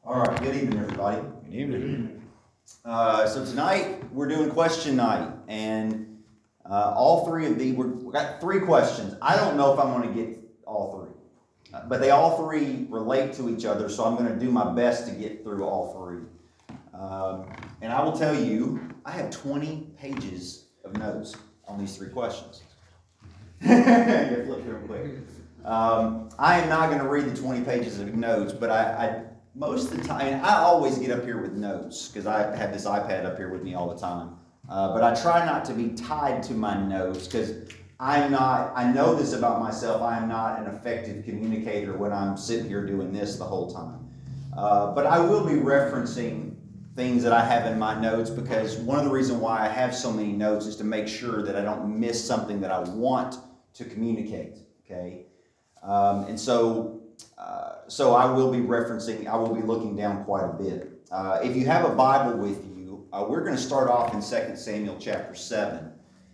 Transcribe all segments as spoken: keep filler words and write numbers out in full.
All right, good evening, everybody. Good evening. Uh, so tonight we're doing question night, and uh, all three of these, we're, we got three questions. I don't know if I'm going to get all three, uh, but they all three relate to each other, so I'm going to do my best to get through all three. Um, and I will tell you, I have twenty pages of notes on these three questions. Yeah, flip through them quick. Um, I am not going to read the twenty pages of notes, but I, I most of the time, I always get up here with notes because I have this iPad up here with me all the time. Uh, but I try not to be tied to my notes because I'm not, I know this about myself, I am not an effective communicator when I'm sitting here doing this the whole time. Uh, but I will be referencing things that I have in my notes because one of the reasons why I have so many notes is to make sure that I don't miss something that I want to communicate, okay? Um, and so, uh, so I will be referencing, I will be looking down quite a bit. Uh, if you have a Bible with you, uh, we're going to start off in Second Samuel chapter seven.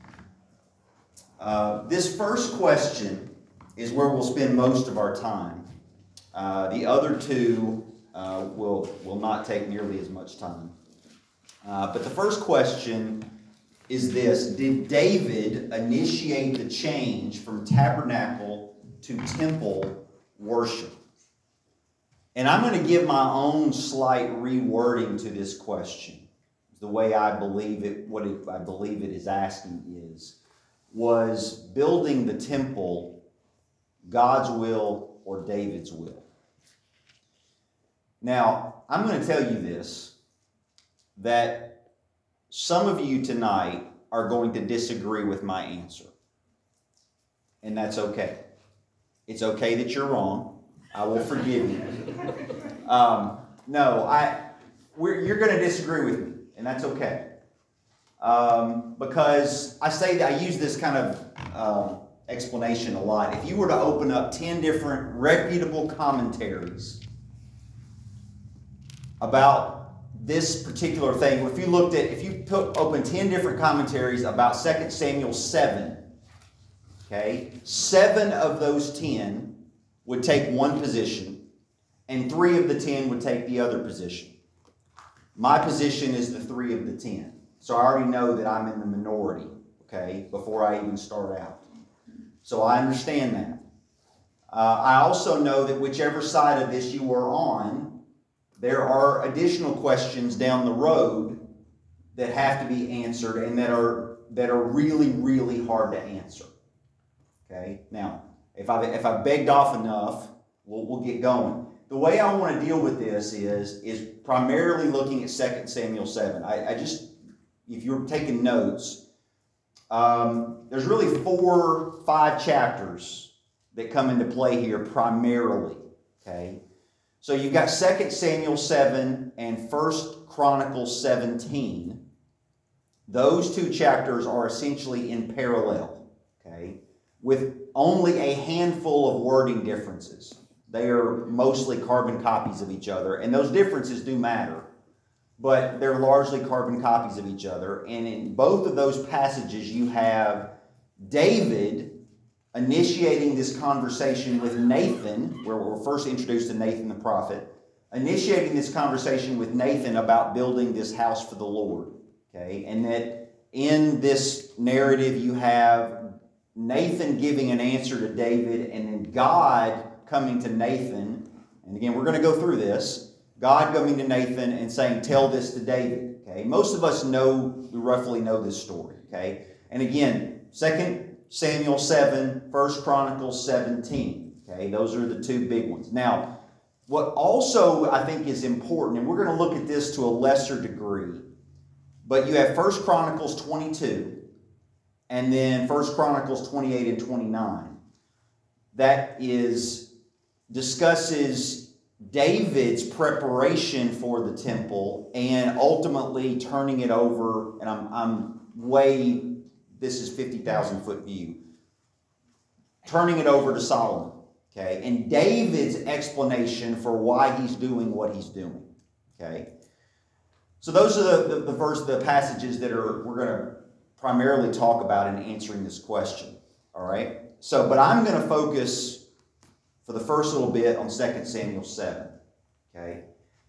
Uh, this first question is where we'll spend most of our time. Uh, the other two uh, will, will not take nearly as much time. Uh, but the first question is this: did David initiate the change from tabernacle to temple worship? And I'm going to give my own slight rewording to this question. The way I believe it, what it, I believe it is asking is, was building the temple God's will or David's will? Now, I'm going to tell you this, that some of you tonight are going to disagree with my answer. And that's okay. It's okay that you're wrong. I will forgive you. Um, no, I, we're, you're going to disagree with me, and that's okay. Um, because I say that I use this kind of uh, explanation a lot. If you were to open up ten different reputable commentaries about this particular thing, if you looked at, if you put, open ten different commentaries about Second Samuel seven, okay, seven of those ten would take one position, and three of the ten would take the other position. My position is the three of the ten. So I already know that I'm in the minority, okay, before I even start out. So I understand that. Uh, I also know that whichever side of this you are on, there are additional questions down the road that have to be answered and that are that are really, really hard to answer. Okay? Now, if I if I begged off enough, we'll we'll get going. The way I want to deal with this is is primarily looking at Second Samuel seven. I, I just, if you're taking notes, um, there's really four, five chapters that come into play here primarily. Okay? So you've got Second Samuel seven and First Chronicles seventeen. Those two chapters are essentially in parallel, okay, with only a handful of wording differences. They are mostly carbon copies of each other, and those differences do matter, but they're largely carbon copies of each other. And in both of those passages, you have David initiating this conversation with Nathan, where we're first introduced to Nathan the prophet, initiating this conversation with Nathan about building this house for the Lord. Okay, and that in this narrative you have Nathan giving an answer to David, and then God coming to Nathan. And again, we're going to go through this. God coming to Nathan and saying, "Tell this to David." Okay, most of us know, we roughly know this story. Okay, and again, Second Samuel seven, First Chronicles seventeen. Okay, those are the two big ones. Now, what also I think is important, and we're going to look at this to a lesser degree, but you have First Chronicles twenty-two and then First Chronicles twenty-eight and twenty-nine. That is discusses David's preparation for the temple and ultimately turning it over, and I'm I'm way, this is fifty thousand foot view, turning it over to Solomon, okay? And David's explanation for why he's doing what he's doing, okay? So those are the, the, the verse, the passages that are we're going to primarily talk about in answering this question, all right? So, but I'm going to focus for the first little bit on Second Samuel seven, okay?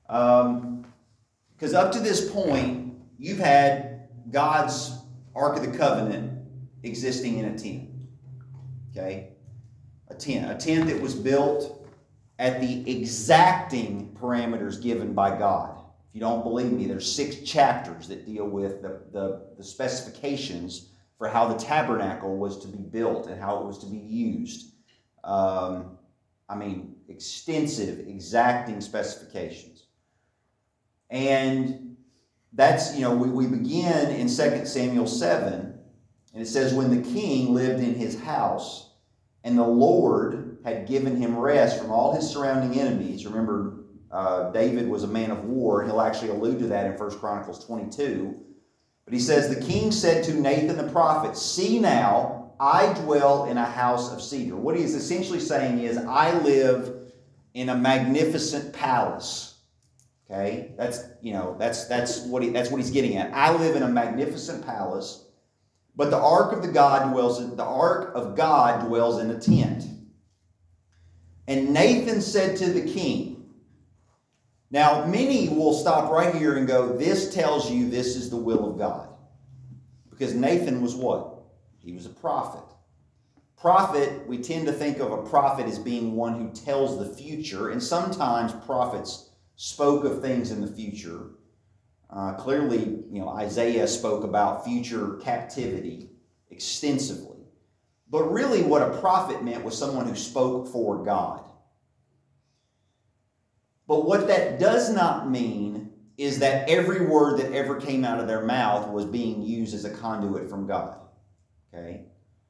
Um, because up to this point, you've had God's Ark of the Covenant existing in a tent. Okay? A tent. A tent that was built at the exacting parameters given by God. If you don't believe me, there's six chapters that deal with the, the, the specifications for how the tabernacle was to be built and how it was to be used. Um, I mean, extensive, exacting specifications. And that's, you know, we, we begin in Second Samuel seven, and it says, when the king lived in his house, and the Lord had given him rest from all his surrounding enemies. Remember, uh, David was a man of war. He'll actually allude to that in First Chronicles twenty-two. But he says, the king said to Nathan the prophet, see now, I dwell in a house of cedar. What he is essentially saying is, I live in a magnificent palace. Okay? That's, you know, that's that's what he that's what he's getting at. I live in a magnificent palace, but the ark of the God dwells in the ark of God dwells in a tent. And Nathan said to the king. Now, many will stop right here and go, this tells you this is the will of God. Because Nathan was what? He was a prophet. Prophet, we tend to think of a prophet as being one who tells the future, and sometimes prophets spoke of things in the future. Uh, clearly, you know, Isaiah spoke about future captivity extensively. But really what a prophet meant was someone who spoke for God. But what that does not mean is that every word that ever came out of their mouth was being used as a conduit from God. Okay?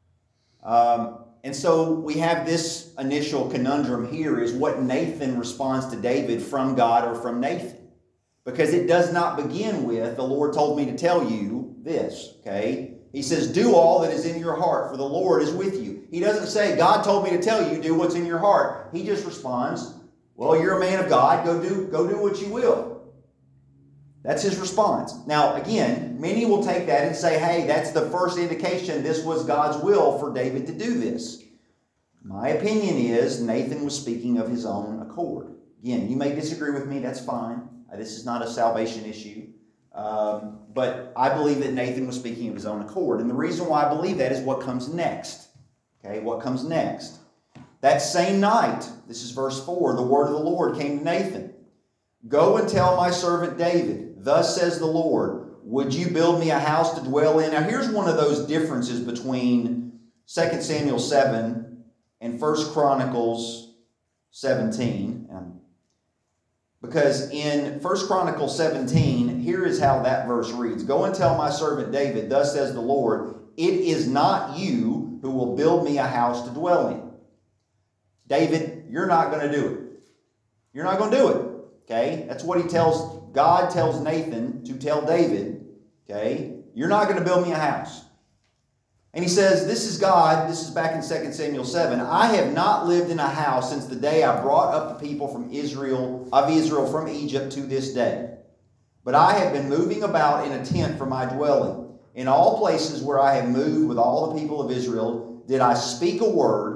Um, and so we have this initial conundrum here is what Nathan responds to David from God or from Nathan. Because it does not begin with, the Lord told me to tell you this. Okay? He says, do all that is in your heart, for the Lord is with you. He doesn't say, God told me to tell you, do what's in your heart. He just responds, well, you're a man of God. Go do, go do what you will. That's his response. Now, again, many will take that and say, hey, that's the first indication this was God's will for David to do this. My opinion is Nathan was speaking of his own accord. Again, you may disagree with me. That's fine. This is not a salvation issue. Um, but I believe that Nathan was speaking of his own accord. And the reason why I believe that is what comes next. Okay, what comes next? That same night, this is verse four, the word of the Lord came to Nathan. Go and tell my servant David, thus says the Lord, would you build me a house to dwell in? Now here's one of those differences between Second Samuel seven and First Chronicles seventeen. Um, because in First Chronicles seventeen, here is how that verse reads. Go and tell my servant David, thus says the Lord, it is not you who will build me a house to dwell in. David, you're not going to do it. You're not going to do it. Okay? That's what he tells, God tells Nathan to tell David. Okay? You're not going to build me a house. And he says, this is God, this is back in Second Samuel seven. I have not lived in a house since the day I brought up the people from Israel, of Israel from Egypt to this day. But I have been moving about in a tent for my dwelling. In all places where I have moved with all the people of Israel, did I speak a word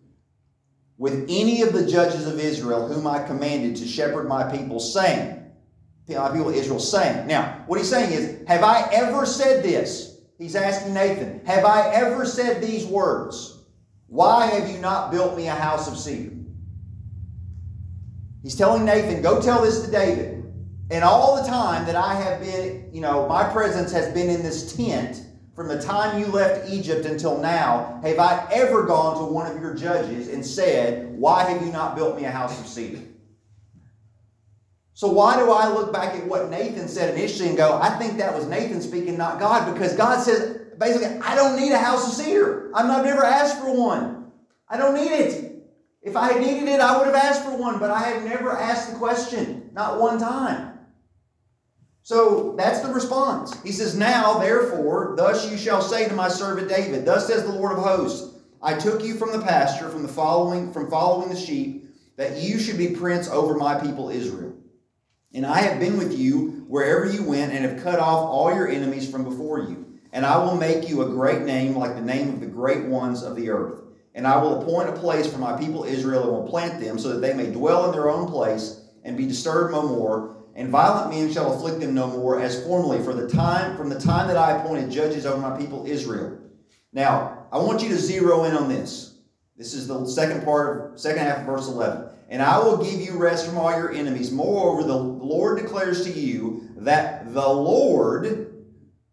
with any of the judges of Israel whom I commanded to shepherd my people, saying, my people of Israel saying. Now, what he's saying is, have I ever said this? He's asking Nathan, have I ever said these words? Why have you not built me a house of cedar? He's telling Nathan, go tell this to David. And all the time that I have been, you know, my presence has been in this tent, from the time you left Egypt until now, have I ever gone to one of your judges and said, why have you not built me a house of cedar? So why do I look back at what Nathan said initially and go, I think that was Nathan speaking, not God, because God says, basically, I don't need a house of cedar. I've never asked for one. I don't need it. If I had needed it, I would have asked for one, but I have never asked the question, not one time. So that's the response. He says, now, therefore, thus you shall say to my servant David, thus says the Lord of hosts, I took you from the pasture, from the following, from following the sheep, that you should be prince over my people Israel. And I have been with you wherever you went, and have cut off all your enemies from before you. And I will make you a great name, like the name of the great ones of the earth. And I will appoint a place for my people Israel, and will plant them, so that they may dwell in their own place, and be disturbed no more, and violent men shall afflict them no more, as formerly, for the time from the time that I appointed judges over my people Israel. Now, I want you to zero in on this. This is the second part of second half of verse eleven. And I will give you rest from all your enemies. Moreover, the Lord declares to you that the Lord,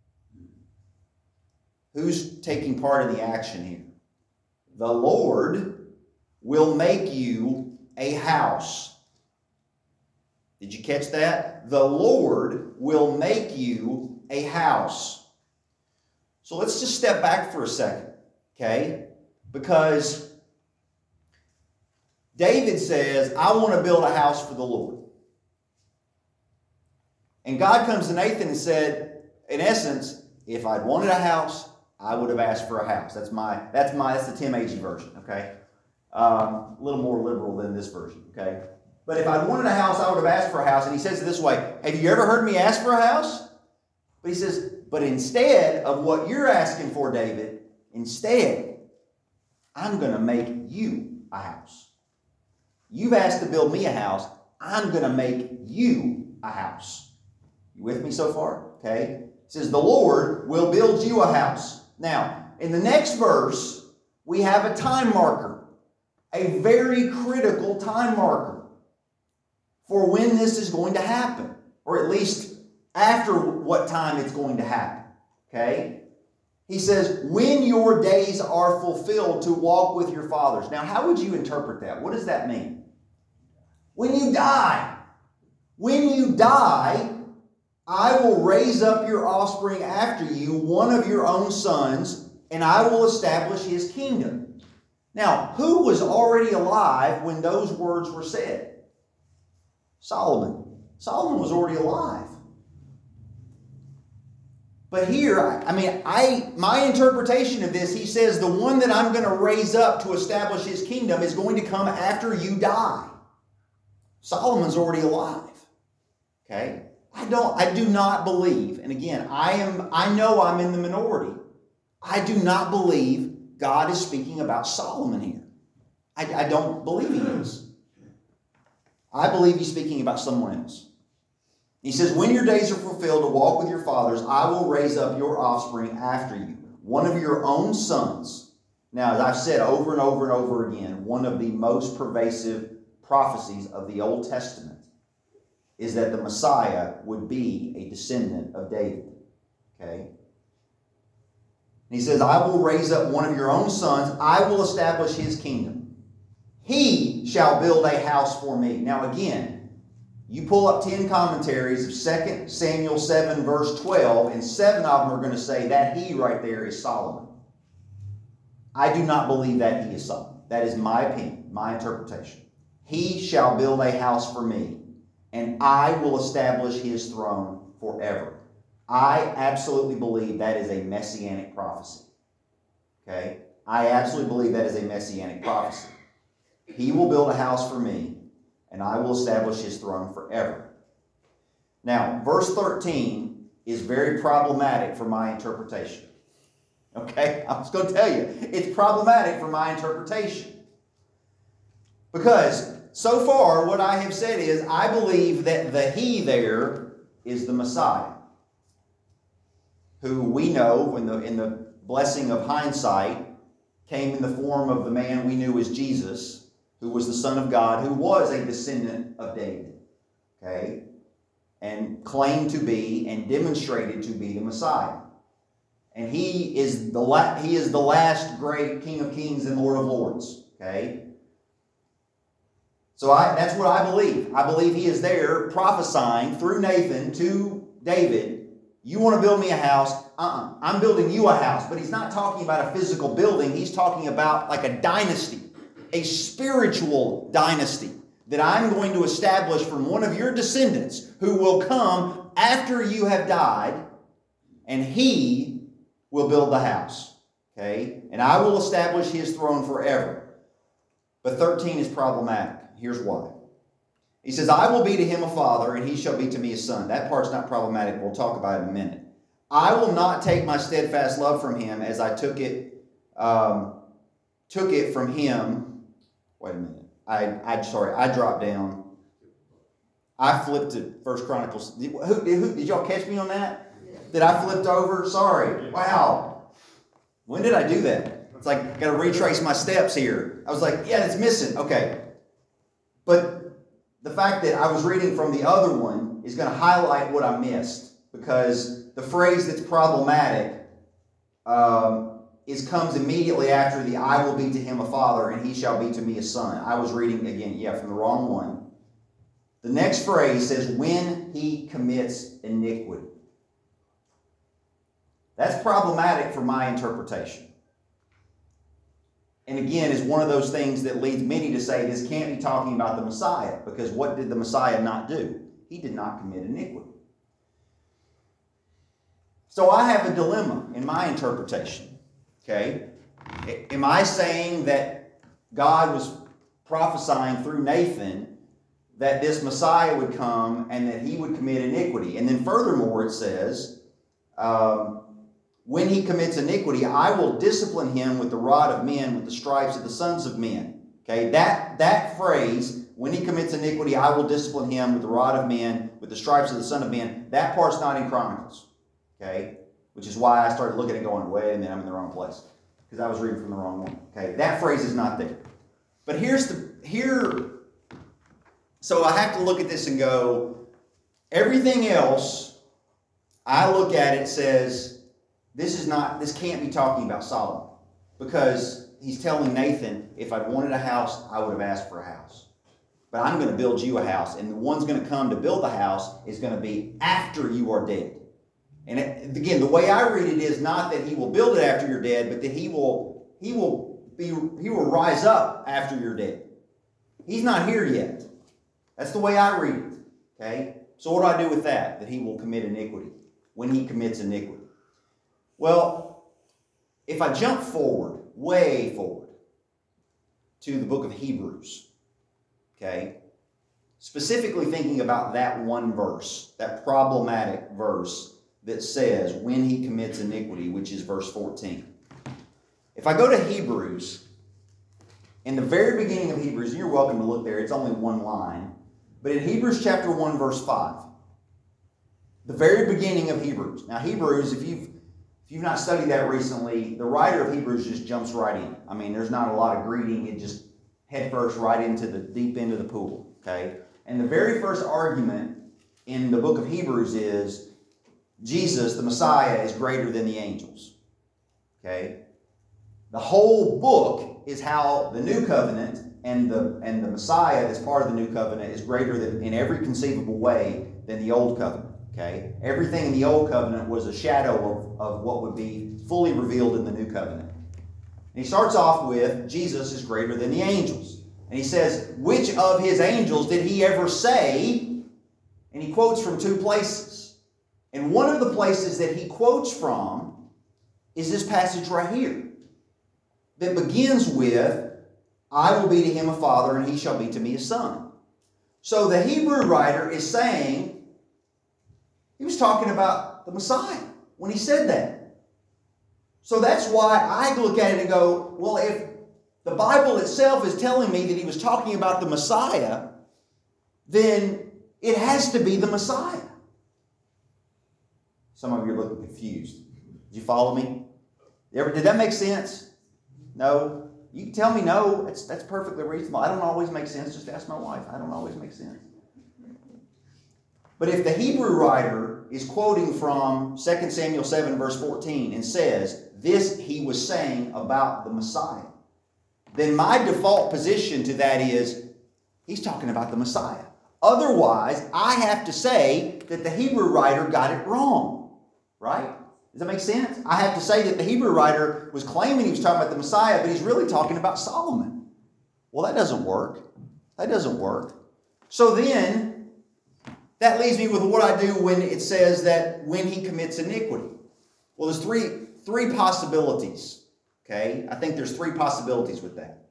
who's taking part in the action here? The Lord will make you a house. Did you catch that? The Lord will make you a house. So let's just step back for a second, okay? Because David says, I want to build a house for the Lord. And God comes to Nathan and said, in essence, if I'd wanted a house, I would have asked for a house. That's my, that's my, that's the Tim Agee version, okay? Um, a little more liberal than this version, okay? But if I'd wanted a house, I would have asked for a house. And he says it this way, have you ever heard me ask for a house? But he says, but instead of what you're asking for, David, instead, I'm going to make you a house. You've asked to build me a house. I'm going to make you a house. You with me so far? Okay. It says, the Lord will build you a house. Now, in the next verse, we have a time marker. A very critical time marker for when this is going to happen. Or at least after what time it's going to happen. Okay? He says, when your days are fulfilled to walk with your fathers. Now, how would you interpret that? What does that mean? When you die. When you die, I will raise up your offspring after you, one of your own sons, and I will establish his kingdom. Now, who was already alive when those words were said? Solomon. Solomon was already alive. But here, I mean, I my interpretation of this, he says the one that I'm going to raise up to establish his kingdom is going to come after you die. Solomon's already alive. Okay? I don't, I do not believe, and again, I am, I know I'm in the minority. I do not believe God is speaking about Solomon here. I, I don't believe he is. I believe he's speaking about someone else. He says, when your days are fulfilled to walk with your fathers, I will raise up your offspring after you, one of your own sons. Now, as I've said over and over and over again, one of the most pervasive prophecies of the Old Testament is that the Messiah would be a descendant of David. Okay? And he says, I will raise up one of your own sons. I will establish his kingdom. He shall build a house for me. Now again, you pull up ten commentaries of Second Samuel seven verse twelve, and seven of them are going to say that he right there is Solomon. I do not believe that he is Solomon. That is my opinion, my interpretation. He shall build a house for me, and I will establish his throne forever. I absolutely believe that is a messianic prophecy. Okay? I absolutely believe that is a messianic prophecy. He will build a house for me, and I will establish his throne forever. Now, verse thirteen is very problematic for my interpretation. Okay? I was going to tell you, it's problematic for my interpretation. Because so far, what I have said is, I believe that the he there is the Messiah, who we know in the, in the blessing of hindsight came in the form of the man we knew as Jesus, who was the Son of God, who was a descendant of David, okay, and claimed to be and demonstrated to be the Messiah. And he is the la- he is the last great King of Kings and Lord of Lords, okay. So I, that's what I believe. I believe he is there prophesying through Nathan to David, you want to build me a house? Uh-uh. I'm building you a house. But he's not talking about a physical building. He's talking about like a dynasty, a spiritual dynasty that I'm going to establish from one of your descendants who will come after you have died, and he will build the house. Okay? And I will establish his throne forever. But thirteen is problematic. Here's why. He says, I will be to him a father, and he shall be to me a son. That part's not problematic. We'll talk about it in a minute. I will not take my steadfast love from him as I took it, um, took it from him. Wait a minute. I, I sorry, I dropped down. I flipped to First Chronicles. Did, who, who, did y'all catch me on that? Did I flipped over? Sorry. Wow. When did I do that? It's like, got to retrace my steps here. I was like, yeah, it's missing. Okay. But the fact that I was reading from the other one is going to highlight what I missed, because the phrase that's problematic um, is comes immediately after the I will be to him a father and he shall be to me a son. I was reading, again, yeah, from the wrong one. The next phrase says, when he commits iniquity. That's problematic for my interpretation. And again, is one of those things that leads many to say this can't be talking about the Messiah, because what did the Messiah not do? He did not commit iniquity. So I have a dilemma in my interpretation. Okay? Am I saying that God was prophesying through Nathan that this Messiah would come and that he would commit iniquity? And then furthermore, it says, um, when he commits iniquity, I will discipline him with the rod of men, with the stripes of the sons of men. Okay, that, that phrase, when he commits iniquity, I will discipline him with the rod of men, with the stripes of the son of men, that part's not in Chronicles. Okay, which is why I started looking at it going, wait a minute, I'm in the wrong place, because I was reading from the wrong one. Okay, that phrase is not there. But here's the, here, so I have to look at this and go, everything else, I look at it, says, this is not, this can't be talking about Solomon. Because he's telling Nathan, if I'd wanted a house, I would have asked for a house. But I'm going to build you a house. And the one's going to come to build the house is going to be after you are dead. And it, again, the way I read it is not that he will build it after you're dead, but that he will, he will be, he will rise up after you're dead. He's not here yet. That's the way I read it. Okay? So what do I do with that? That he will commit iniquity. When he commits iniquity. Well, if I jump forward, way forward, to the book of Hebrews, okay, specifically thinking about that one verse, that problematic verse that says, when he commits iniquity, which is verse fourteen. If I go to Hebrews, in the very beginning of Hebrews, and you're welcome to look there, it's only one line, but in Hebrews chapter one, verse five, the very beginning of Hebrews. Now, Hebrews, if you've if you've not studied that recently, the writer of Hebrews just jumps right in. I mean, there's not a lot of greeting. It just head first right into the deep end of the pool. Okay? And the very first argument in the book of Hebrews is Jesus, the Messiah, is greater than the angels. Okay? The whole book is how the new covenant and the and the Messiah, as part of the new covenant, is greater than in every conceivable way than the old covenant. Okay? Everything in the old covenant was a shadow of, of what would be fully revealed in the new covenant. And he starts off with, Jesus is greater than the angels. And he says, which of his angels did he ever say? And he quotes from two places. And one of the places that he quotes from is this passage right here, that begins with, I will be to him a father, and he shall be to me a son. So the Hebrew writer is saying, he was talking about the Messiah when he said that. So that's why I look at it and go, well, if the Bible itself is telling me that he was talking about the Messiah, then it has to be the Messiah. Some of you are looking confused. Did you follow me? Did that make sense? No? You can tell me no. That's, that's perfectly reasonable. I don't always make sense. Just ask my wife. I don't always make sense. But if the Hebrew writer is quoting from Second Samuel seven, verse fourteen, and says, this he was saying about the Messiah, then my default position to that is, he's talking about the Messiah. Otherwise, I have to say that the Hebrew writer got it wrong. Right? Does that make sense? I have to say that the Hebrew writer was claiming he was talking about the Messiah, but he's really talking about Solomon. Well, that doesn't work. That doesn't work. So then, that leaves me with what I do when it says that when he commits iniquity. Well, there's three, three possibilities. Okay? I think there's three possibilities with that.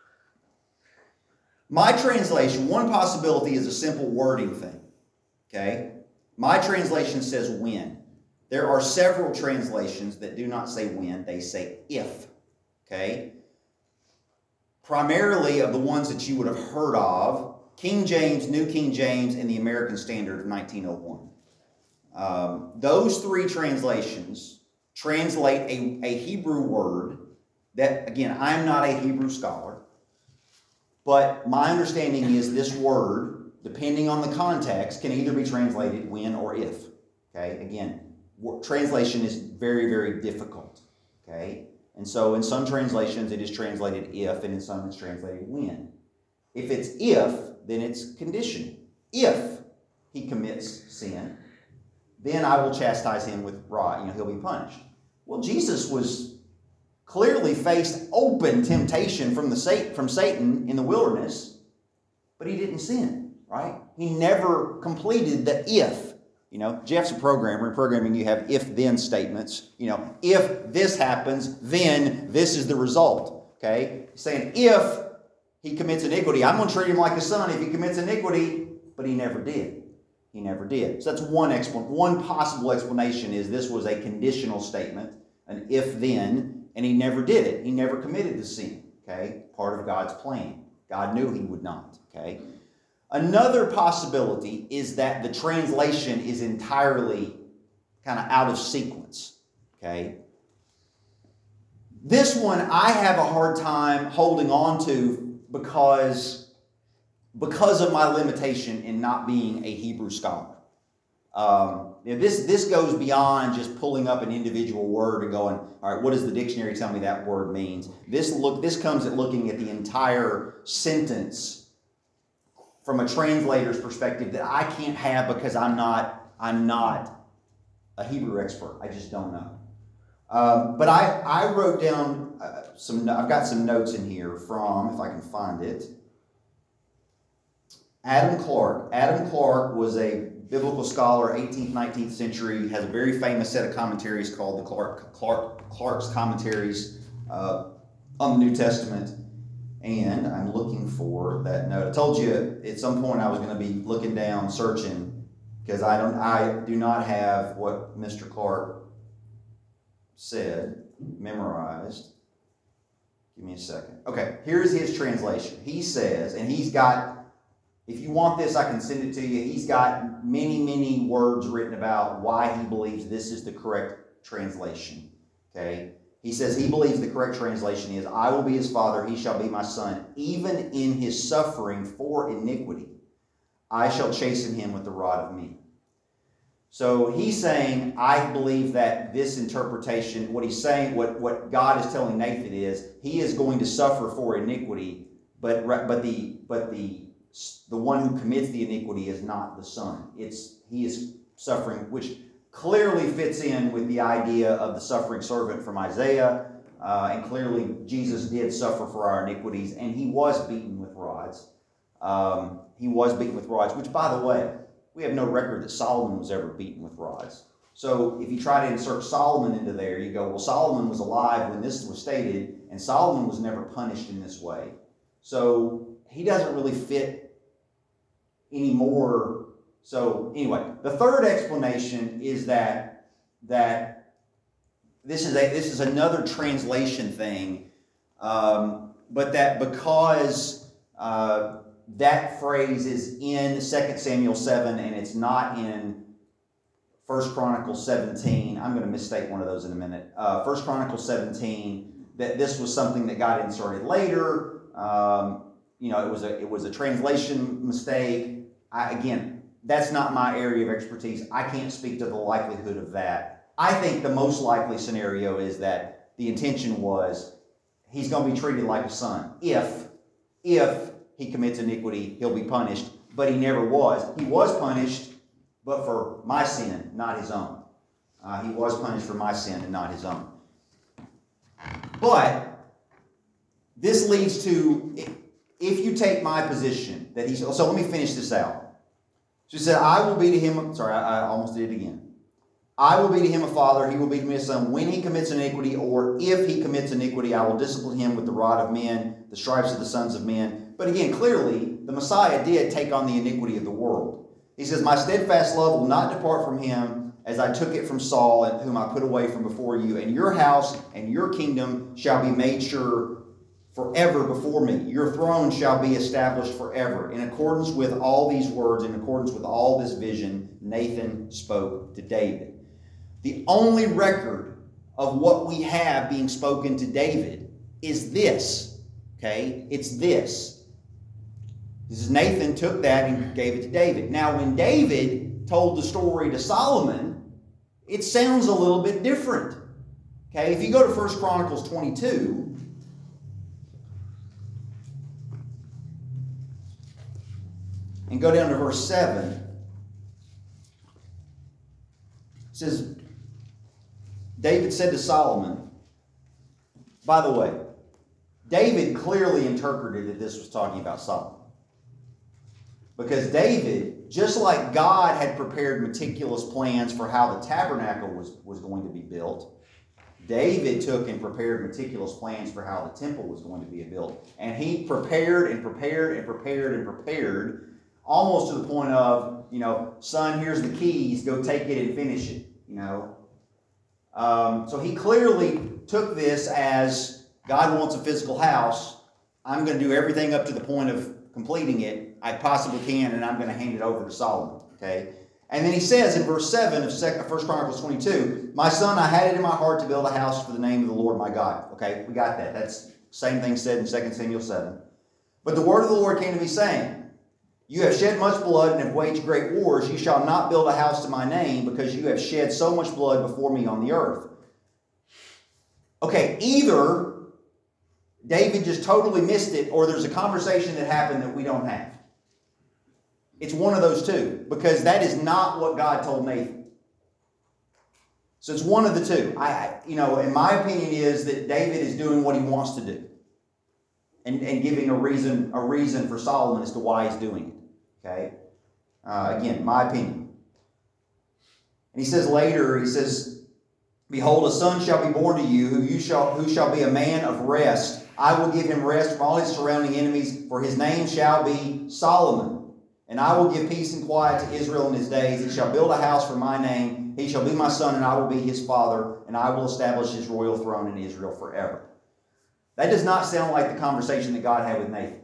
My translation, one possibility is a simple wording thing. Okay? My translation says when. There are several translations that do not say when, they say if. Okay? Primarily of the ones that you would have heard of King James, New King James, and the American Standard of nineteen oh one. Um, those three translations translate a, a Hebrew word that, again, I'm not a Hebrew scholar, but my understanding is this word, depending on the context, can either be translated when or if. Okay, again, translation is very, very difficult. Okay, and so in some translations it is translated if, and in some it's translated when. If it's if, then it's conditional. If he commits sin, then I will chastise him with rod. You know, he'll be punished. Well, Jesus was clearly faced open temptation from the Satan, from Satan in the wilderness, but he didn't sin, right? He never completed the if. You know, Jeff's a programmer. In programming, you have if-then statements. You know, if this happens, then this is the result. Okay? He's saying if he commits iniquity, I'm going to treat him like a son if he commits iniquity, but he never did. He never did. So that's one explanation. One possible explanation is this was a conditional statement, an if-then, and he never did it. He never committed the sin. Okay? Part of God's plan. God knew he would not. Okay? Another possibility is that the translation is entirely kind of out of sequence. Okay? This one I have a hard time holding on to because, because of my limitation in not being a Hebrew scholar. Um, you know, this, this goes beyond just pulling up an individual word and going, all right, what does the dictionary tell me that word means? This, look, this comes at looking at the entire sentence from a translator's perspective that I can't have because I'm not, I'm not a Hebrew expert. I just don't know. Um, but I, I wrote down uh, some, I've got some notes in here from, if I can find it, Adam Clarke. Adam Clarke was a biblical scholar, eighteenth, nineteenth century, has a very famous set of commentaries called the Clarke, Clarke, Clarke's Commentaries uh, on the New Testament. And I'm looking for that note. I told you at some point I was going to be looking down, searching, because I don't, I do not have what Mister Clarke said memorized. Give me a second. Okay, here's his translation. He says, and he's got, if you want this, I can send it to you. He's got many, many words written about why he believes this is the correct translation. Okay? He says he believes the correct translation is, I will be his father, he shall be my son. Even in his suffering for iniquity, I shall chasten him with the rod of men. So he's saying, I believe that this interpretation, what he's saying, what, what God is telling Nathan is, he is going to suffer for iniquity, but, but the but the the one who commits the iniquity is not the son. It's he is suffering, which clearly fits in with the idea of the suffering servant from Isaiah, uh, and clearly Jesus did suffer for our iniquities, and he was beaten with rods. Um, he was beaten with rods, which, by the way, we have no record that Solomon was ever beaten with rods. So if you try to insert Solomon into there, you go, well, Solomon was alive when this was stated, and Solomon was never punished in this way. So he doesn't really fit anymore. So anyway, the third explanation is that that this is a this is another translation thing, um, but that because uh, that phrase is in Second Samuel seven and it's not in First Chronicles seventeen. I'm going to misstate one of those in a minute. Uh, First Chronicles seventeen. That this was something that got inserted later. Um, you know, it was a it was a translation mistake. I, again, that's not my area of expertise. I can't speak to the likelihood of that. I think the most likely scenario is that the intention was he's going to be treated like a son. If, if he commits iniquity, he'll be punished. But he never was. He was punished, but for my sin, not his own. Uh, he was punished for my sin and not his own. But this leads to, if you take my position, that he's, so let me finish this out. She said, I will be to him, sorry, I, I almost did it again. I will be to him a father, he will be to me a son, when he commits iniquity, or if he commits iniquity, I will discipline him with the rod of men, the stripes of the sons of men. But again, clearly, the Messiah did take on the iniquity of the world. He says, my steadfast love will not depart from him, as I took it from Saul, whom I put away from before you. And your house and your kingdom shall be made sure forever before me. Your throne shall be established forever. In accordance with all these words, in accordance with all this vision, Nathan spoke to David. The only record of what we have being spoken to David is this. Okay? It's this. This is Nathan took that and gave it to David. Now, when David told the story to Solomon, it sounds a little bit different. Okay? If you go to First Chronicles twenty-two, and go down to verse seven. It says, David said to Solomon, by the way, David clearly interpreted that this was talking about Solomon. Because David, just like God had prepared meticulous plans for how the tabernacle was, was going to be built, David took and prepared meticulous plans for how the temple was going to be built. And he prepared and prepared and prepared and prepared almost to the point of, you know, son, here's the keys, go take it and finish it, you know. Um, so he clearly took this as God wants a physical house. I'm going to do everything up to the point of completing it I possibly can, and I'm going to hand it over to Solomon, okay. And then he says in verse seven of First Chronicles twenty-two, my son, I had it in my heart to build a house for the name of the Lord my God. Okay, we got that. That's the same thing said in Second Samuel seven. But the word of the Lord came to me saying, you have shed much blood and have waged great wars. You shall not build a house to my name, because you have shed so much blood before me on the earth. Okay, either David just totally missed it, or there's a conversation that happened that we don't have. It's one of those two, because that is not what God told Nathan. So it's one of the two. I, you know, and my opinion is that David is doing what he wants to do, and, and giving a reason, a reason for Solomon as to why he's doing it. Okay, uh, again, my opinion. And he says later, he says, behold, a son shall be born to you, who you shall who shall be a man of rest. I will give him rest from all his surrounding enemies, for his name shall be Solomon. And I will give peace and quiet to Israel in his days. He shall build a house for my name. He shall be my son, and I will be his father, and I will establish his royal throne in Israel forever. That does not sound like the conversation that God had with Nathan.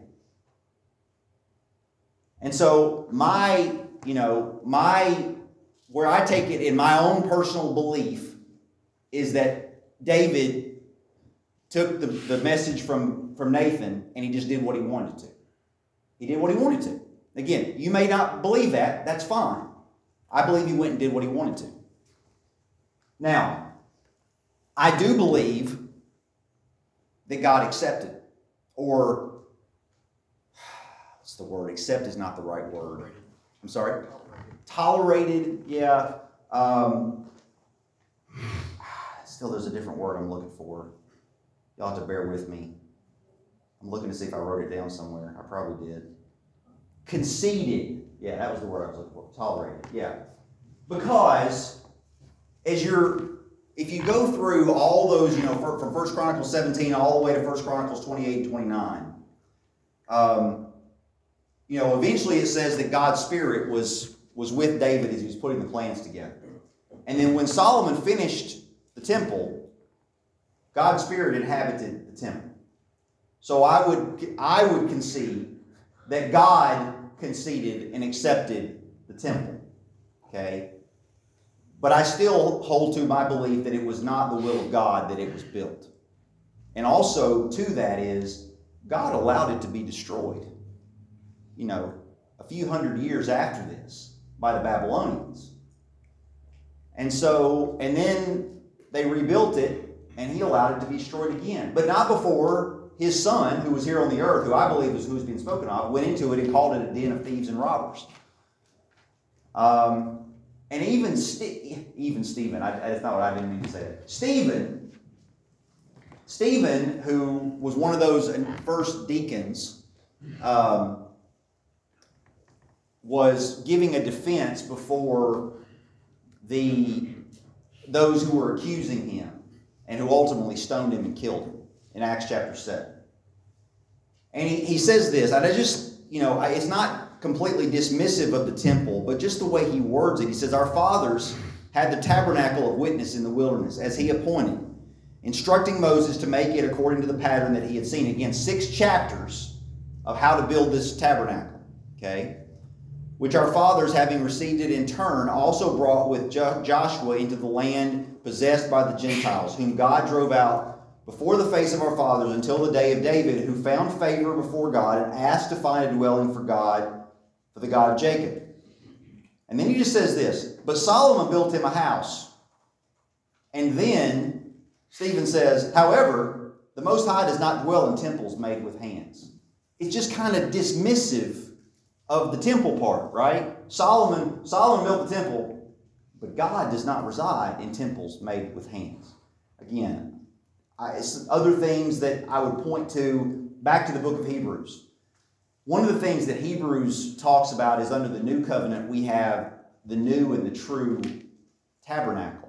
And so my, you know, my, where I take it in my own personal belief is that David took the, the message from, from Nathan and he just did what he wanted to. He did what he wanted to. Again, you may not believe that. That's fine. I believe he went and did what he wanted to. Now, I do believe that God accepted, or what's the word? Accept is not the right word. I'm sorry. Tolerated, yeah. Um, still, there's a different word I'm looking for. Y'all have to bear with me. I'm looking to see if I wrote it down somewhere. I probably did. Conceded. Yeah, that was the word I was looking for. Tolerated. Yeah. Because as you're, if you go through all those, you know, from First Chronicles seventeen all the way to First Chronicles twenty-eight and twenty-nine, um, you know, eventually it says that God's Spirit was, was with David as he was putting the plans together. And then when Solomon finished the temple, God's Spirit inhabited the temple. So I would, I would concede that God conceded and accepted the temple. Okay? But I still hold to my belief that it was not the will of God that it was built. And also to that is, God allowed it to be destroyed. You know, a few hundred years after this by the Babylonians. And so, and then they rebuilt it and he allowed it to be destroyed again. But not before his son, who was here on the earth, who I believe is who's being spoken of, went into it and called it a den of thieves and robbers. Um, and even, St- even Stephen, I, that's not what I didn't mean to say that. Stephen, Stephen, who was one of those first deacons, um, was giving a defense before the those who were accusing him and who ultimately stoned him and killed him in Acts chapter seven. And he, he says this, and I just, you know, it's not completely dismissive of the temple, but just the way he words it. He says, our fathers had the tabernacle of witness in the wilderness as he appointed. instructing Moses to make it according to the pattern that he had seen. Again, six chapters of how to build this tabernacle, okay? Which our fathers, having received it in turn, also brought with Jo- Joshua into the land possessed by the Gentiles, whom God drove out before the face of our fathers until the day of David, who found favor before God and asked to find a dwelling for God, for the God of Jacob. And then he just says this, but Solomon built him a house. And then Stephen says, however, the Most High does not dwell in temples made with hands. It's just kind of dismissive of the temple part, right? Solomon, Solomon built the temple, but God does not reside in temples made with hands. Again, I, it's other things that I would point to back to the book of Hebrews. One of the things that Hebrews talks about is under the new covenant, we have the new and the true tabernacle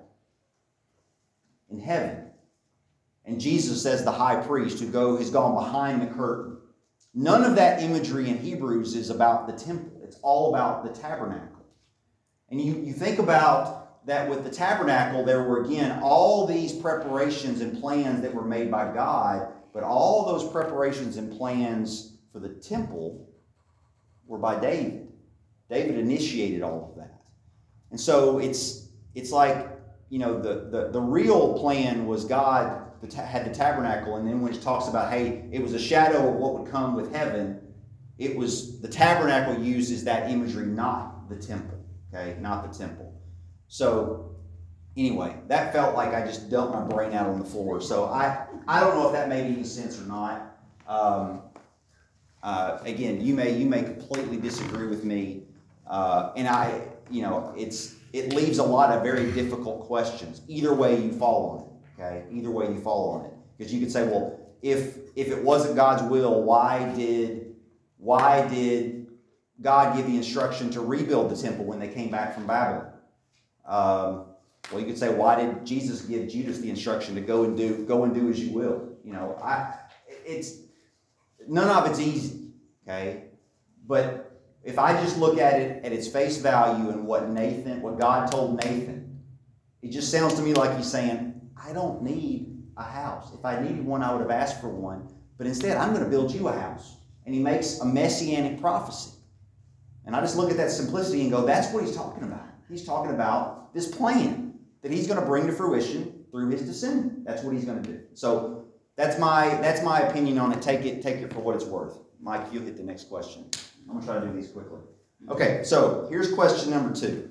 in heaven. And Jesus as the high priest who go, has gone behind the curtain. None of that imagery in Hebrews is about the temple. It's all about the tabernacle. And you, you think about that with the tabernacle, there were again all these preparations and plans that were made by God, but all those preparations and plans for the temple were by David. David initiated all of that. And so it's it's like, you know, the, the, the real plan was God had the tabernacle, and then when he talks about, hey, it was a shadow of what would come with heaven, it was the tabernacle uses that imagery, not the temple, okay, not the temple. So anyway, that felt like I just dumped my brain out on the floor. So I, I don't know if that made any sense or not. Um, uh, again, you may you may completely disagree with me, uh, and I, you know, it's it leaves a lot of very difficult questions. Either way you fall on it. Okay, either way you fall on it, because you could say, well, if if it wasn't God's will, why did why did God give the instruction to rebuild the temple when they came back from Babylon? Um, well, you could say, why did Jesus give Judas the instruction to go and do go and do as you will? You know, I it's none of it's easy. Okay, but if I just look at it at its face value and what Nathan, what God told Nathan, it just sounds to me like he's saying, I don't need a house. If I needed one, I would have asked for one. But instead, I'm going to build you a house. And he makes a messianic prophecy. And I just look at that simplicity and go, that's what he's talking about. He's talking about this plan that he's going to bring to fruition through his descendant. That's what he's going to do. So that's my that's my opinion on it. Take it, take it for what it's worth. Mike, you'll hit the next question. I'm going to try to do these quickly. Okay, so here's question number two.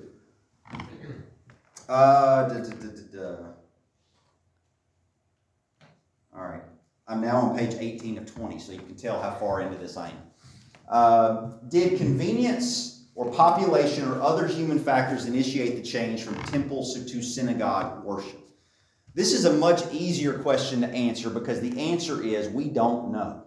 Uh, da, da, da, da, da. All right. I'm now on page eighteen of twenty, so you can tell how far into this I am. Uh, did convenience or population or other human factors initiate the change from temples to synagogue worship? This is a much easier question to answer because the answer is we don't know.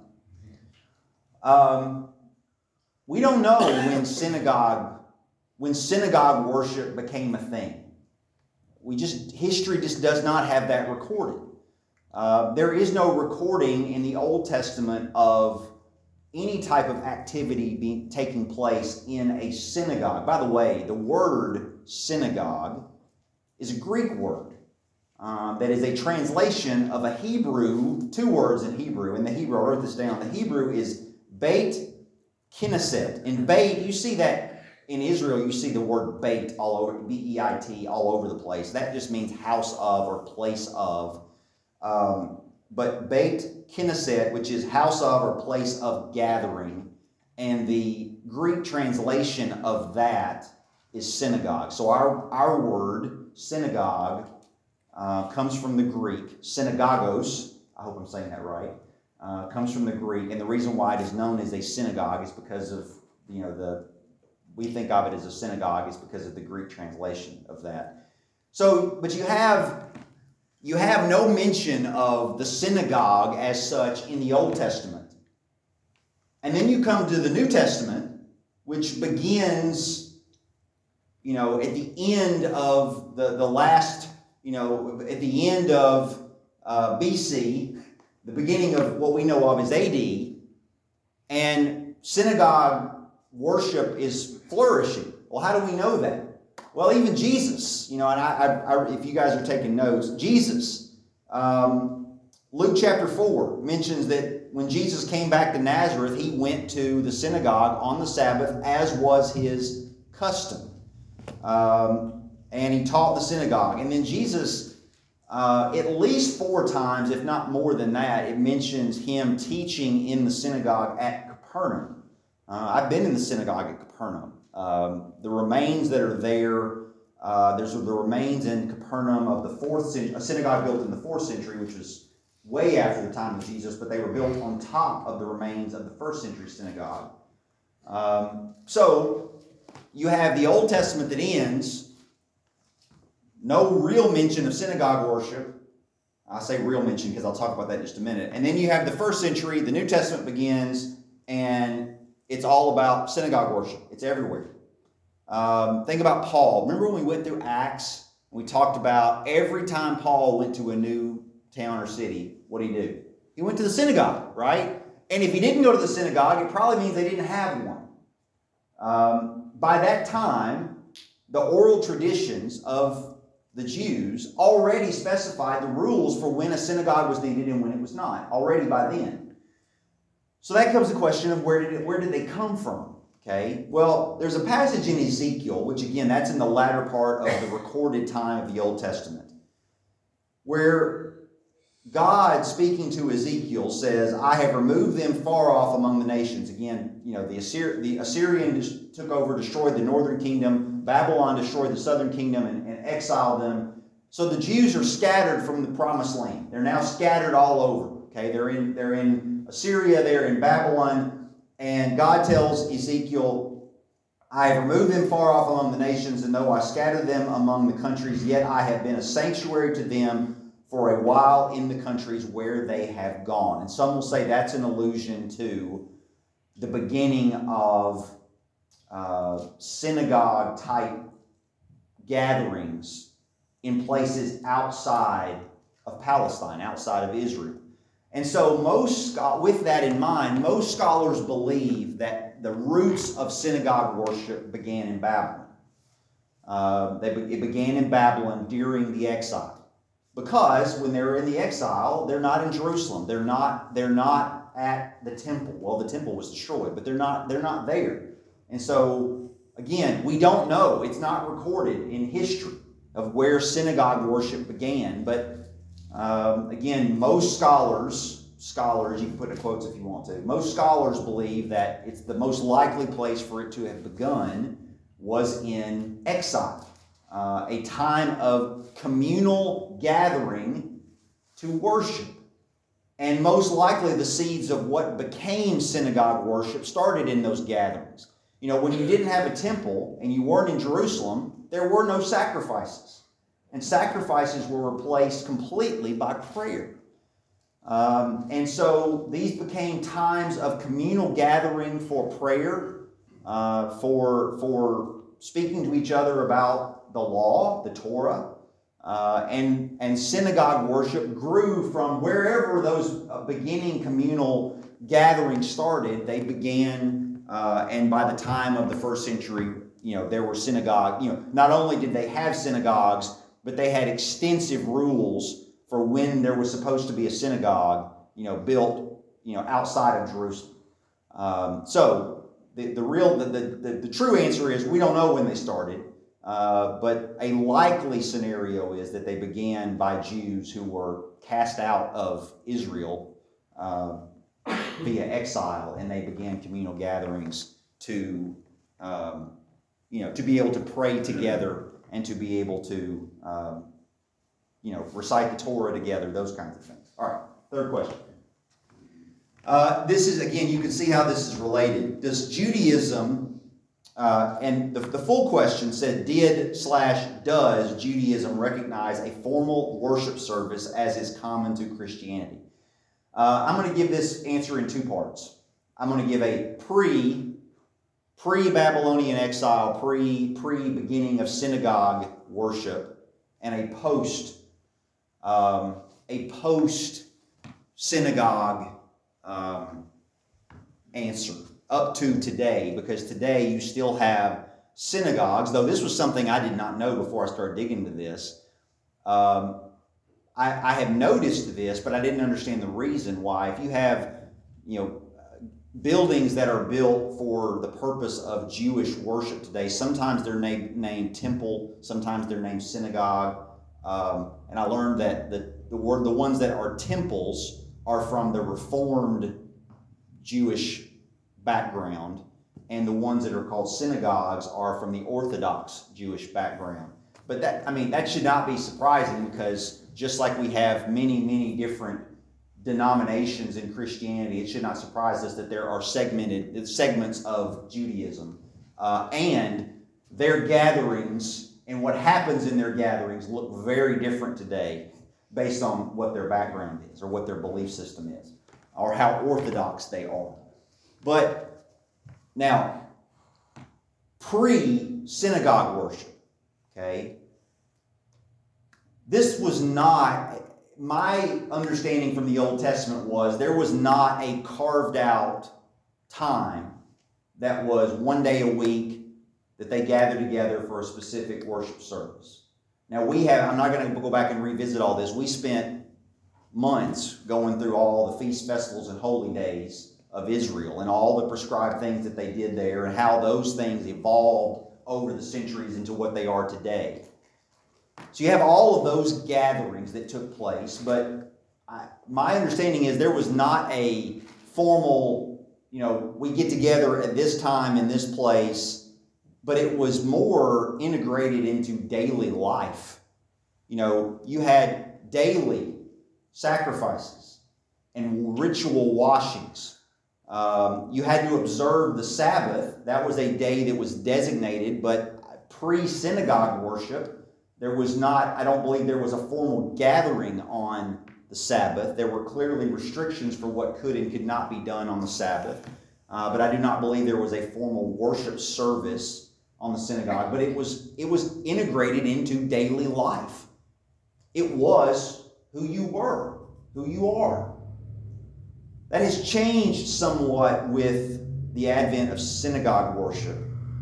Um, we don't know when synagogue when synagogue worship became a thing. We just history just does not have that recorded. Uh, there is no recording in the Old Testament of any type of activity being taking place in a synagogue. By the way, the word synagogue is a Greek word um, that is a translation of a Hebrew, two words in Hebrew. In the Hebrew, I wrote this down. The Hebrew is Beit Knesset. In Beit, you see that in Israel, you see the word Beit all over, B E I T, all over the place. That just means house of or place of. Um, but Beit Knesset, which is house of or place of gathering, and the Greek translation of that is synagogue. So our, our word, synagogue, uh, comes from the Greek, synagogos, I hope I'm saying that right, uh, comes from the Greek, and the reason why it is known as a synagogue is because of, you know, the, we think of it as a synagogue is because of the Greek translation of that. So, but you have... You have no mention of the synagogue as such in the Old Testament. And then you come to the New Testament, which begins, you know, at the end of the, the last, you know, at the end of uh, B C, the beginning of what we know of as A D, and synagogue worship is flourishing. Well, how do we know that? Well, even Jesus, you know, and I, I, I, if you guys are taking notes, Jesus Um, Luke chapter four mentions that when Jesus came back to Nazareth, he went to the synagogue on the Sabbath, as was his custom. Um, and he taught the synagogue. And then Jesus, uh, at least four times, if not more than that, it mentions him teaching in the synagogue at Capernaum. Uh, I've been in the synagogue at Capernaum. Um, the remains that are there, uh, there's the remains in Capernaum of the fourth century, a synagogue built in the fourth century, which was way after the time of Jesus, but they were built on top of the remains of the first century synagogue. Um, so you have the Old Testament that ends, no real mention of synagogue worship. I say real mention because I'll talk about that in just a minute. And then you have the first century, the New Testament begins, and it's all about synagogue worship. It's everywhere. Um, think about Paul. Remember when we went through Acts? We talked about every time Paul went to a new town or city, what did he do? He went to the synagogue, right? And if he didn't go to the synagogue, it probably means they didn't have one. Um, by that time, the oral traditions of the Jews already specified the rules for when a synagogue was needed and when it was not, already by then. So that comes the question of where did it, where did they come from? Okay, well, there's a passage in Ezekiel, which again, that's in the latter part of the recorded time of the Old Testament, where God, speaking to Ezekiel, says, I have removed them far off among the nations. Again, you know, the, Assyri- the Assyrian took over, destroyed the northern kingdom. Babylon destroyed the southern kingdom and, and exiled them. So the Jews are scattered from the promised land. They're now scattered all over. Okay, they're in, they're in Assyria, they're in Babylon. And God tells Ezekiel, I have removed them far off among the nations, and though I scattered them among the countries, yet I have been a sanctuary to them for a while in the countries where they have gone. And some will say that's an allusion to the beginning of uh, synagogue-type gatherings in places outside of Palestine, outside of Israel. And so most, with that in mind, most scholars believe that the roots of synagogue worship began in Babylon. Uh, they, it began in Babylon during the exile. Because when they're in the exile, they're not in Jerusalem. They're not, they're not at the temple. Well, the temple was destroyed, but they're not, they're not there. And so, again, we don't know. It's not recorded in history of where synagogue worship began. But, um, again, most scholars, scholars, you can put in quotes if you want to, most scholars believe that it's the most likely place for it to have begun was in exile. Uh, a time of communal gathering to worship. And most likely the seeds of what became synagogue worship started in those gatherings. You know, when you didn't have a temple and you weren't in Jerusalem, there were no sacrifices. And sacrifices were replaced completely by prayer. Um, and so these became times of communal gathering for prayer, uh, for, for speaking to each other about the law, the Torah, uh, and, and synagogue worship grew from wherever those uh, beginning communal gatherings started. They began, uh, and by the time of the first century, you know, there were synagogue, you know, not only did they have synagogues, but they had extensive rules for when there was supposed to be a synagogue, you know, built, you know, outside of Jerusalem. Um, so the, the real, the, the, the true answer is we don't know when they started. Uh, but a likely scenario is that they began by Jews who were cast out of Israel uh, via exile, and they began communal gatherings to, um, you know, to be able to pray together and to be able to, um, you know, recite the Torah together, those kinds of things. All right, third question. Uh, this is, again, you can see how this is related. Does Judaism... Uh, and the, the full question said, did slash does Judaism recognize a formal worship service as is common to Christianity? Uh, I'm going to give this answer in two parts. I'm going to give a pre, pre-Babylonian exile, pre, pre-beginning of synagogue worship, and a post, um, a post-synagogue um, answer. Up to today, because today you still have synagogues, though this was something I did not know before I started digging into this. Um, I, I have noticed this, but I didn't understand the reason why. If you have, you know, buildings that are built for the purpose of Jewish worship today, sometimes they're named, named temple, sometimes they're named synagogue. Um, and I learned that the, the word, the ones that are temples are from the Reformed Jewish background, and the ones that are called synagogues are from the Orthodox Jewish background. But that, I mean, that should not be surprising, because just like we have many, many different denominations in Christianity, it should not surprise us that there are segmented segments of Judaism, uh, and their gatherings and what happens in their gatherings look very different today based on what their background is or what their belief system is or how orthodox they are. But now, pre-synagogue worship, okay, this was not, my understanding from the Old Testament was there was not a carved out time that was one day a week that they gathered together for a specific worship service. Now we have, I'm not going to go back and revisit all this. We spent months going through all the feast, festivals, and holy days of Israel and all the prescribed things that they did there and how those things evolved over the centuries into what they are today. So you have all of those gatherings that took place, but I, my understanding is there was not a formal, you know, we get together at this time in this place, but it was more integrated into daily life. You know, you had daily sacrifices and ritual washings. Um, you had to observe the Sabbath. That was a day that was designated, but pre-synagogue worship, there was not, I don't believe there was a formal gathering on the Sabbath. There were clearly restrictions for what could and could not be done on the Sabbath. Uh, but I do not believe there was a formal worship service on the synagogue. But it was, it was integrated into daily life. It was who you were, who you are. That has changed somewhat with the advent of synagogue worship.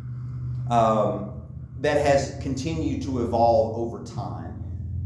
Um, that has continued to evolve over time.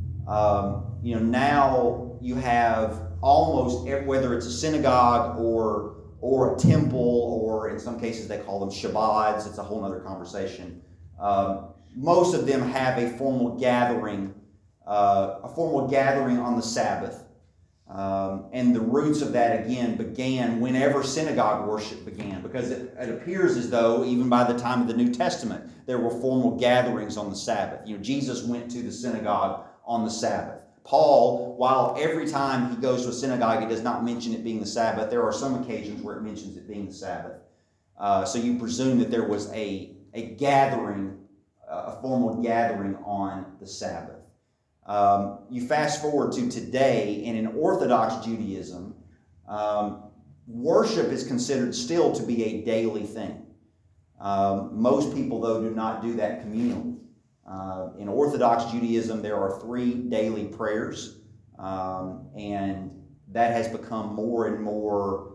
Um, you know, now you have almost, whether it's a synagogue or or a temple, or in some cases they call them Shabbats, it's a whole other conversation. Um, most of them have a formal gathering, uh, a formal gathering on the Sabbath. Um, and the roots of that, again, began whenever synagogue worship began, because it, it appears as though even by the time of the New Testament, there were formal gatherings on the Sabbath. You know, Jesus went to the synagogue on the Sabbath. Paul, while every time he goes to a synagogue, he does not mention it being the Sabbath, there are some occasions where it mentions it being the Sabbath. Uh, so you presume that there was a, a gathering, a formal gathering on the Sabbath. Um, you fast forward to today, and in Orthodox Judaism, um, worship is considered still to be a daily thing. Um, most people, though, do not do that communally. Uh, in Orthodox Judaism, there are three daily prayers, um, and that has become more and more,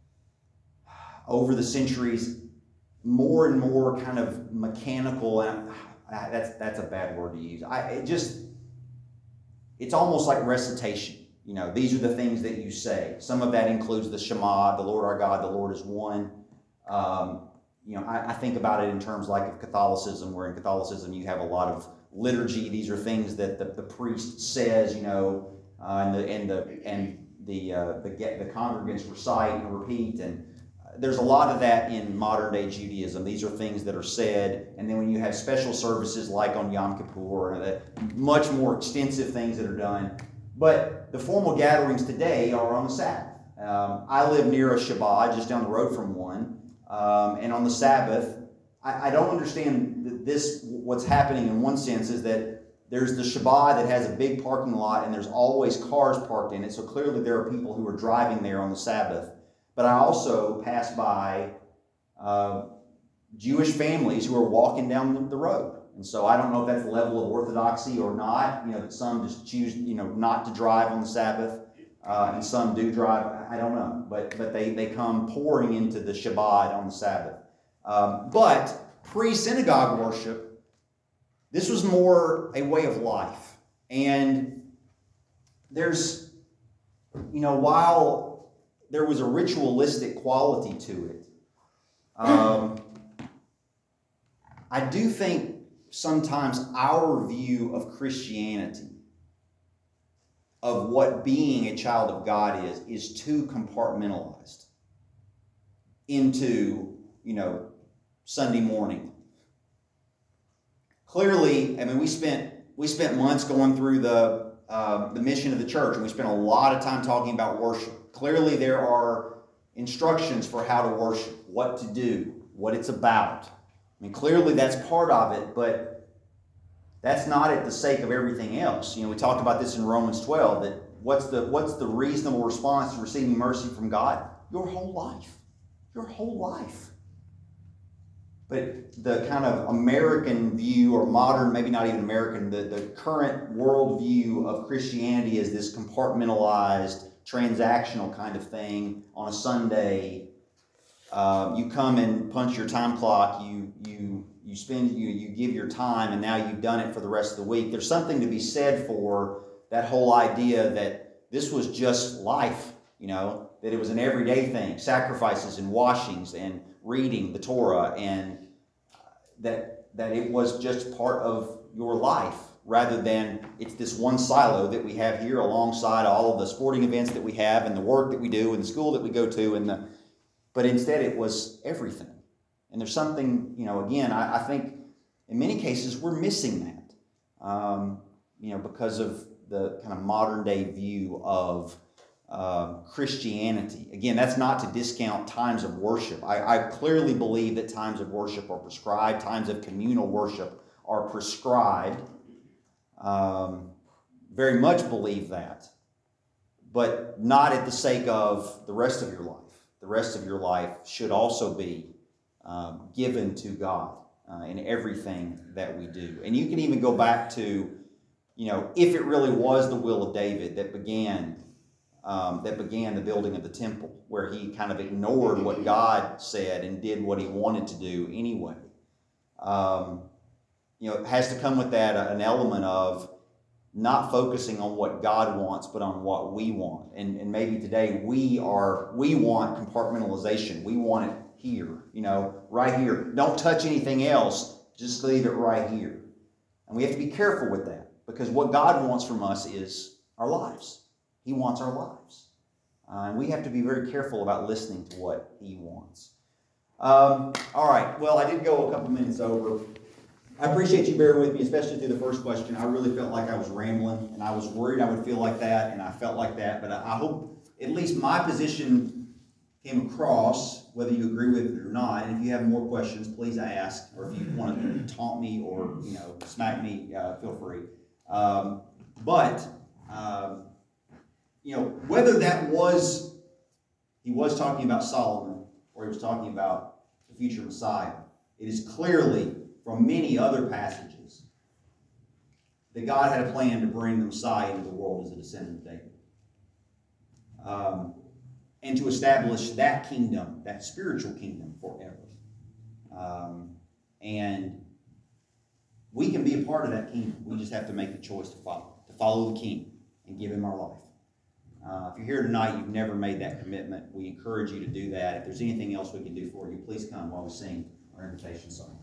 over the centuries, more and more kind of mechanical. And I, that's that's a bad word to use. I it just it's almost like recitation. You know, these are the things that you say. Some of that includes the Shema, the Lord our God, the Lord is one. Um, you know, I, I think about it in terms like of Catholicism, where in Catholicism you have a lot of liturgy. These are things that the, the priest says, you know, uh, and the and the and the uh, the the congregants recite and repeat. And there's a lot of that in modern day Judaism. These are things that are said, and then when you have special services like on Yom Kippur, and the much more extensive things that are done. But the formal gatherings today are on the Sabbath. Um, I live near a Shabbat, just down the road from one, um, and on the Sabbath, I, I don't understand this. What's happening in one sense is that there's the Shabbat that has a big parking lot, and there's always cars parked in it. So clearly there are people who are driving there on the Sabbath. But I also pass by uh, Jewish families who are walking down the road. And so I don't know if that's the level of orthodoxy or not, you know, that some just choose, you know, not to drive on the Sabbath, uh, and some do drive. I don't know. But but they, they come pouring into the Shabbat on the Sabbath. Um, but pre-synagogue worship, this was more a way of life. And there's, you know, while there was a ritualistic quality to it, um, I do think sometimes our view of Christianity, of what being a child of God is, is too compartmentalized into, you know, Sunday morning. Clearly, I mean, we spent we spent months going through the uh, the mission of the church, and we spent a lot of time talking about worship. Clearly, there are instructions for how to worship, what to do, what it's about. I mean, clearly that's part of it, but that's not at the sake of everything else. You know, we talked about this in Romans twelve, that what's the what's the reasonable response to receiving mercy from God? Your whole life. Your whole life. But the kind of American view, or modern, maybe not even American, the, the current world view of Christianity is this compartmentalized, transactional kind of thing on a Sunday. Um, you come and punch your time clock, you you you spend you you give your time, and now you've done it for the rest of the week. There's something to be said for that whole idea that this was just life, you know, that it was an everyday thing, sacrifices and washings and reading the Torah, and that that it was just part of your life, rather than it's this one silo that we have here alongside all of the sporting events that we have and the work that we do and the school that we go to, and the but instead it was everything. And there's something, you know, again, I, I think in many cases we're missing that, um, you know, because of the kind of modern day view of uh, Christianity. Again, that's not to discount times of worship. I, I clearly believe that times of worship are prescribed, times of communal worship are prescribed. Um, very much believe that, but not at the sake of the rest of your life. The rest of your life should also be um, given to God uh, in everything that we do. And you can even go back to, you know, if it really was the will of David that began um, that began the building of the temple, where he kind of ignored what God said and did what he wanted to do anyway. Um, you know, it has to come with that uh, an element of not focusing on what God wants, but on what we want. And, and maybe today we are, we want compartmentalization. We want it here, you know, right here. Don't touch anything else. Just leave it right here. And we have to be careful with that, because what God wants from us is our lives. He wants our lives. Uh, and we have to be very careful about listening to what he wants. Um, all right. Well, I did go a couple minutes over. I appreciate you bearing with me, especially through the first question. I really felt like I was rambling, and I was worried I would feel like that, and I felt like that. But I hope at least my position came across, whether you agree with it or not. And if you have more questions, please ask. Or if you want to taunt me or, you know, smack me, uh, feel free. Um, but, um, you know, whether that was, he was talking about Solomon, or he was talking about the future Messiah, it is clearly from many other passages that God had a plan to bring the Messiah into the world as a descendant of David. Um, and to establish that kingdom, that spiritual kingdom, forever. Um, and we can be a part of that kingdom. We just have to make the choice to follow, to follow the King and give him our life. Uh, if you're here tonight, you've never made that commitment, we encourage you to do that. If there's anything else we can do for you, please come while we sing our invitation song.